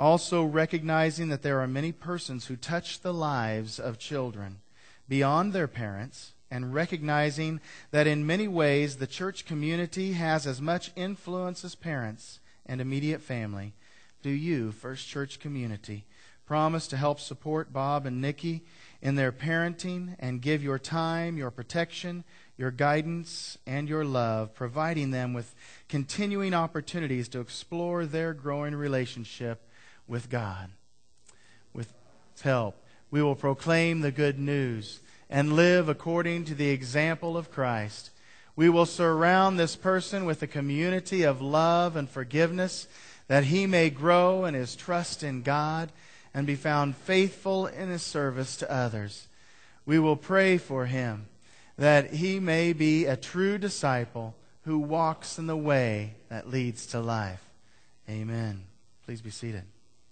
Also recognizing that there are many persons who touch the lives of children beyond their parents, and recognizing that in many ways the church community has as much influence as parents and immediate family, do you, First Church Community, promise to help support Bob and Nikki in their parenting and give your time, your protection, your guidance, and your love, providing them with continuing opportunities to explore their growing relationship with God? With His help, we will proclaim the good news and live according to the example of Christ. We will surround this person with a community of love and forgiveness, that he may grow in his trust in God and be found faithful in his service to others. We will pray for him, that he may be a true disciple who walks in the way that leads to life. Amen. Please be seated.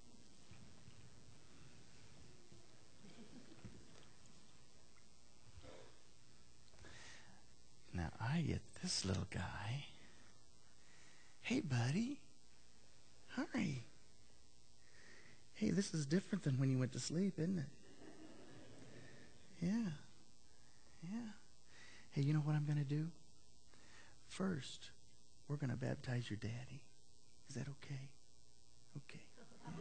Now I get this little guy. Hey, buddy. Hi. Hey, this is different than when you went to sleep, isn't it? Yeah. Yeah. Hey, you know what I'm going to do? First, we're going to baptize your daddy. Is that okay? Okay. Yeah.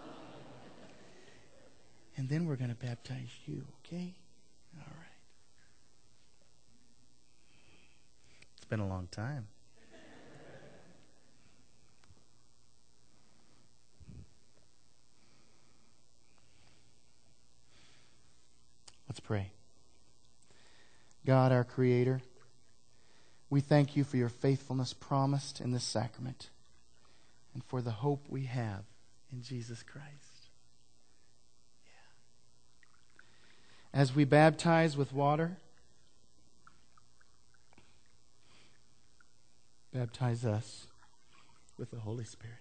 And then we're going to baptize you, okay? All right. It's been a long time. Let's pray. God, our Creator, we thank you for your faithfulness promised in this sacrament and for the hope we have in Jesus Christ. Yeah. As we baptize with water, baptize us with the Holy Spirit,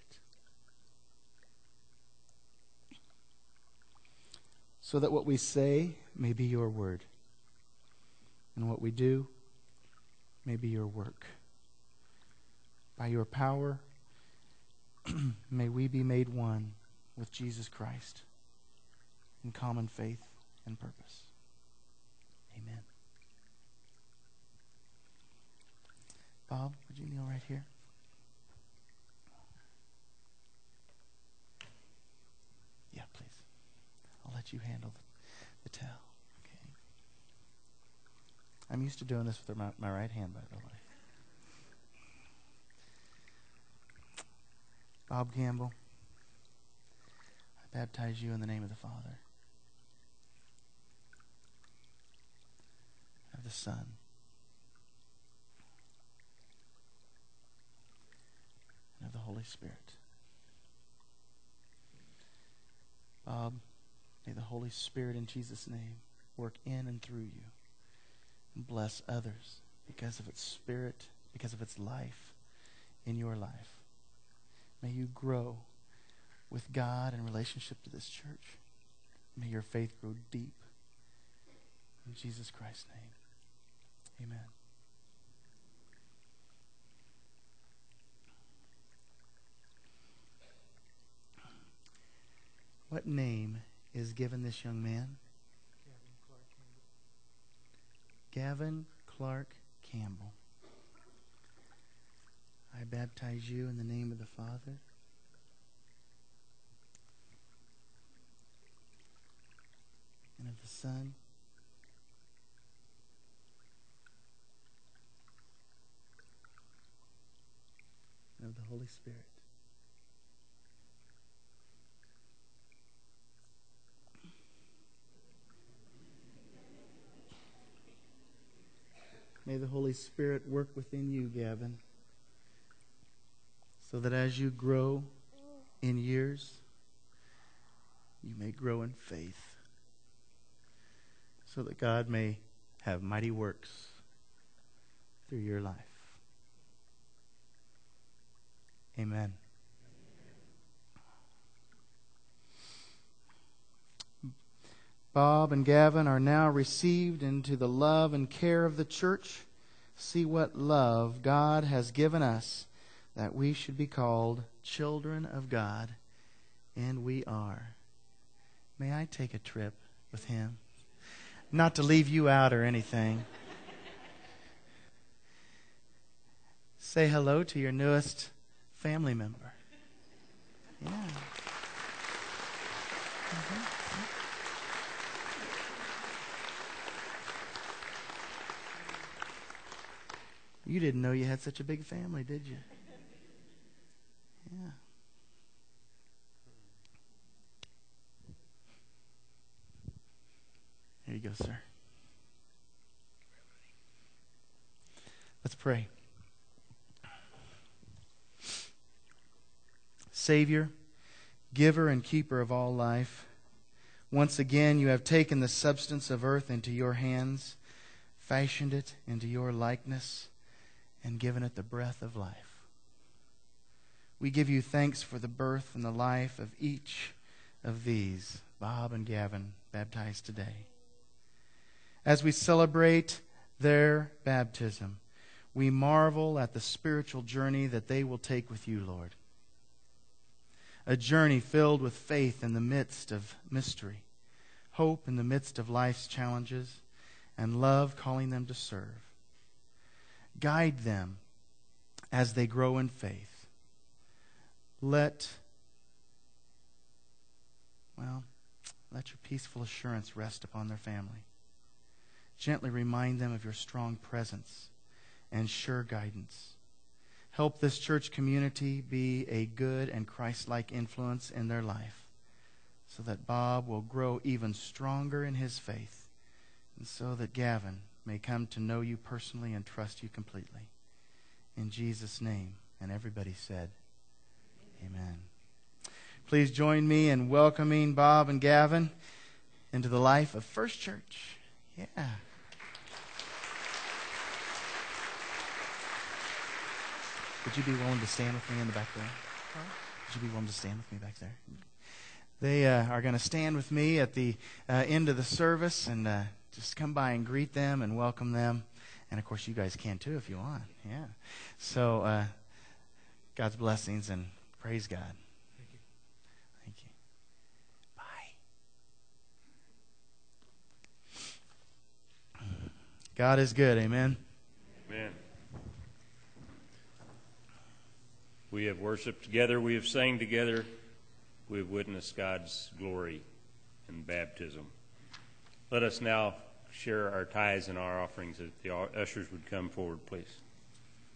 so that what we say may be your word, and what we do may be your work. By your power, may we be made one with Jesus Christ in common faith and purpose. Amen. Bob, would you kneel right here? Yeah, please. I'll let you handle the towel. Okay. I'm used to doing this with my right hand, by the way. Bob Campbell, I baptize you in the name of the Father, of the Son, and of the Holy Spirit. Bob, may the Holy Spirit in Jesus' name work in and through you and bless others because of its Spirit, because of its life in your life. May you grow with God in relationship to this church. May your faith grow deep. In Jesus Christ's name, amen. What name is given this young man? Gavin Clark Campbell. I baptize you in the name of the Father, and of the Son, and of the Holy Spirit. May the Holy Spirit work within you, Gavin, so that as you grow in years, you may grow in faith, so that God may have mighty works through your life. Amen. Bob and Gavin are now received into the love and care of the church. See what love God has given us, that we should be called children of God. And we are. May I take a trip with him? Not to leave you out or anything. Say hello to your newest family member. Yeah. You didn't know you had such a big family, did you? Yeah. Here you go, sir. Let's pray. Savior, giver and keeper of all life, once again you have taken the substance of earth into your hands, fashioned it into your likeness, and given it the breath of life. We give you thanks for the birth and the life of each of these, Bob and Gavin, baptized today. As we celebrate their baptism, we marvel at the spiritual journey that they will take with you, Lord. A journey filled with faith in the midst of mystery, hope in the midst of life's challenges, and love calling them to serve. Guide them as they grow in faith. Let your peaceful assurance rest upon their family. Gently remind them of your strong presence and sure guidance. Help this church community be a good and Christ-like influence in their life, so that Bob will grow even stronger in his faith, and so that Gavin may come to know you personally and trust you completely. In Jesus' name, and everybody said, Amen. Please join me in welcoming Bob and Gavin into the life of First Church. Yeah. Would you be willing to stand with me in the back there? Would you be willing to stand with me back there? They are going to stand with me at the end of the service and just come by and greet them and welcome them. And, of course, you guys can, too, if you want. Yeah. So, God's blessings and praise God. Thank you. Thank you. Bye. God is good. Amen. Amen. We have worshiped together. We have sang together. We have witnessed God's glory in baptism. Let us now share our tithes and our offerings. If the ushers would come forward, please.